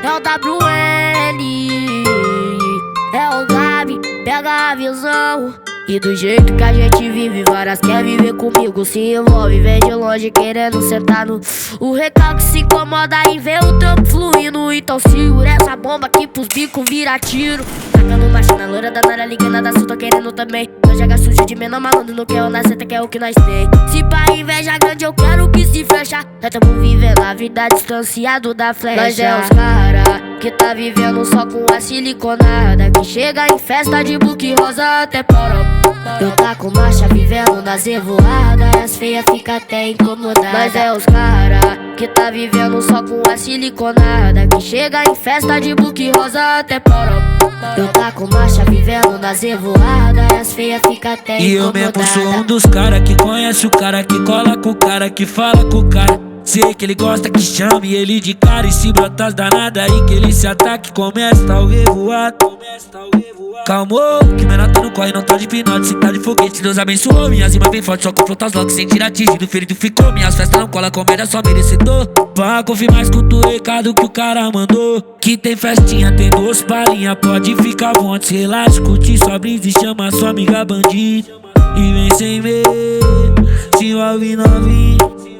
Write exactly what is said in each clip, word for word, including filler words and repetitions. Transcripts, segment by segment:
é o W N, é o Gabi, pega a visão. E do jeito que a gente vive, várias quer viver comigo, se envolve, vem de longe querendo sentar no. O recalque se incomoda em ver o trampo fluindo. Então segura essa bomba aqui pros bicos vira tiro. Tacando marcha na loira da Nara, ligando da Sul, tô querendo também. Não joga sujo de menor malandro, não quer o nasceta, que é o que nós tem. Se pra inveja grande eu quero que se fecha. Nós tamo vivendo a vida distanciado da flecha. Nós é os cara que tá vivendo só com a siliconada, que chega em festa de buque rosa até poró. Eu tá com marcha vivendo nas revoadas, as feias fica até incomodadas. Mas é os cara que tá vivendo só com a siliconada, que chega em festa de buque rosa até poró. Eu tá com marcha vivendo nas revoadas, as feias fica até incomodadas. E eu mesmo sou um dos cara que conhece o cara, que cola com o cara, que fala com o cara. Sei que ele gosta que chame ele de cara, e se brotas danada aí que ele se ataque, começa o revoado. Calmou, que menor tá no corre, não tá de pinote, se tá de foguete, Deus abençoou. Minhas rimas bem fortes, só confronta os locks sem tirar atingido, ferido ficou. Minhas festas não cola, comédia só merecedor. Pra confirmar, escuta o recado que o cara mandou, que tem festinha, tem duas palhinhas, pode ficar à vontade, relaxa, curte sua brisa e chama sua amiga bandida. E vem sem medo, se envolve novinho.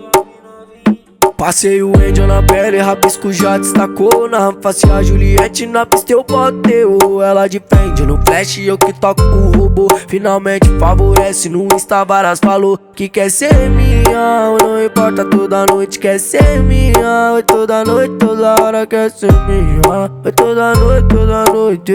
Passei o Angel na pele, rabisco já destacou. Na face a Juliette, na pista eu botei. Ela de frente no flash, eu que toco o robô. Finalmente favorece, no Insta várias falou que quer ser minha. Não importa, toda noite quer ser minha. Oi, toda noite, toda hora quer ser minha. Oi, toda noite, toda noite.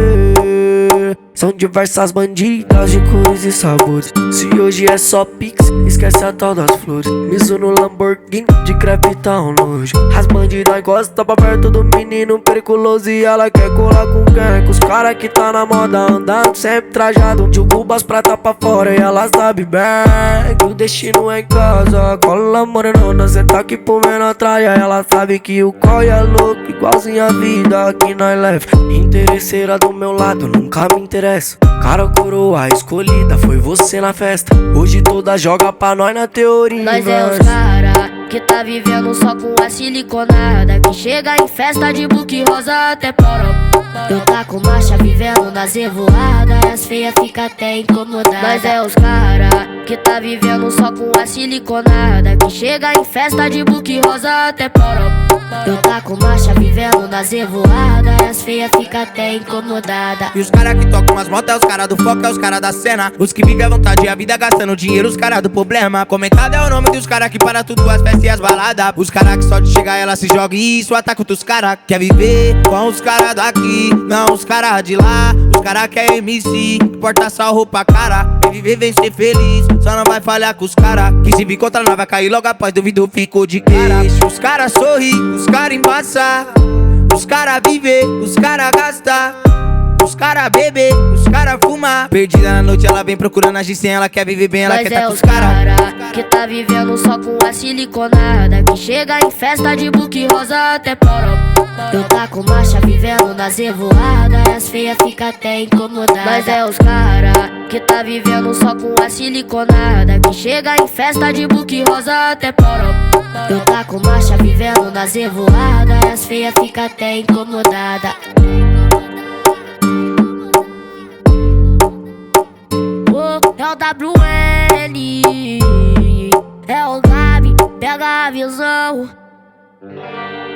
São diversas bandidas de cores e sabores. Se hoje é só pix, esquece a tal das flores. Miso no Lamborghini, de crepe tá um nojo. As bandidas gostam pra perto do menino periculoso, e ela quer colar com quem? Com os cara que tá na moda, andando sempre trajado. De cubas prata pra fora e ela sabe bem que o destino é em casa. Cola morenona, cê tá aqui por menor traia. Ela sabe que o coi é louco, igualzinho a vida que nós leva. Interesseira do meu lado, nunca me interessa. Cara, coroa escolhida, foi você na festa. Hoje toda joga pra nós na teoria. Nós é os cara que tá vivendo só com a siliconada, que chega em festa de buque rosa até poró. Eu tá com marcha vivendo nas revoadas, as feias fica até incomodadas. Nós é os cara que tá vivendo só com a siliconada, que chega em festa de buque rosa até poró. Eu tá com marcha vivendo nas revoadas, as feias fica até incomodada. E os cara que tocam as motos é os cara do foco, é os cara da cena. Os que vivem à vontade a vida gastando dinheiro, os cara do problema. Comentado é o nome dos cara que para tudo, as festas e as baladas. Os cara que só de chegar ela se joga e isso ataca outros cara. Quer viver com os cara daqui, não os cara de lá. Os cara que é M C, porta só roupa cara. Quer viver, vem ser feliz, só não vai falhar com os cara. Que se vir contra nós vai cair logo após, duvido ficou de cara. Deixa os cara sorrir, os cara embaçar. Os cara viver, os cara gastar. Os cara beber, os cara fumar. Perdida na noite ela vem procurando agir sem, ela quer viver bem, ela Mas quer é tá com os os cara. cara que tá vivendo só com a siliconada, que chega em festa de buque rosa até poró. Eu tá com marcha vivendo nas revoadas, as feias fica até incomodadas. Mas é os cara que tá vivendo só com a siliconada, que chega em festa de buque rosa até poró. Eu tá com marcha vivendo nas revoadas, as feias fica até incomodada. É o W N, é o Gabi, pega a visão.